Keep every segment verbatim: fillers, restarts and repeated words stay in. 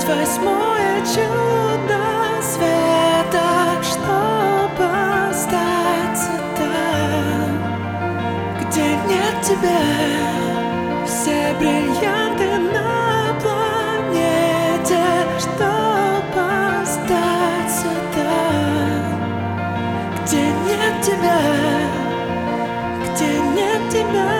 восьмое чудо света, чтобы остаться там, где нет тебя. Все бриллианты на планете, чтобы остаться там, где нет тебя, где нет тебя.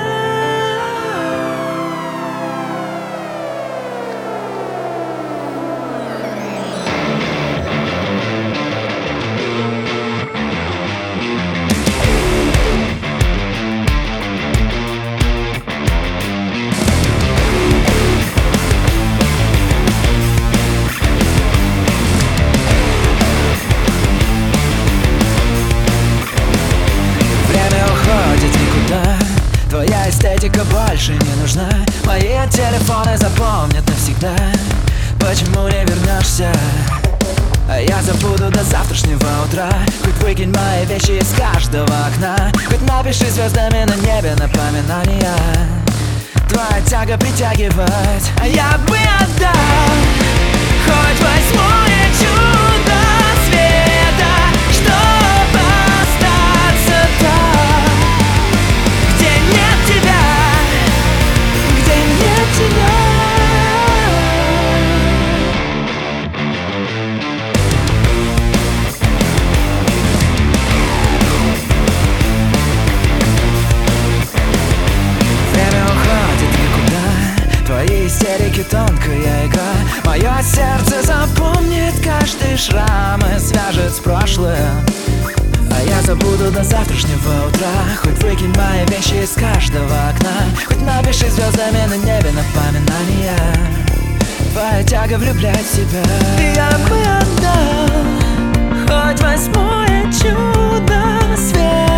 Твоя эстетика больше не нужна. Мои телефоны запомнят навсегда. Почему не вернешься? А я забуду до завтрашнего утра. Хоть выкинь мои вещи из каждого окна, хоть напиши звездами на небе напоминания. Твоя тяга притягивать, а я бы отдал хоть восьмое чудо света, чтобы остаться там, где нет тебя, где нет тебя. Время уходит никуда, твои истерики тонкая игра. Мое сердце запомнит каждый шрам и свяжет с прошлым. А я забуду до завтрашнего утра. Хоть выкинь мои вещи из каждого окна, хоть напиши звездами на небе напоминания. Твоя тяга влюблять в себя. Я бы отдал хоть восьмое чудо света,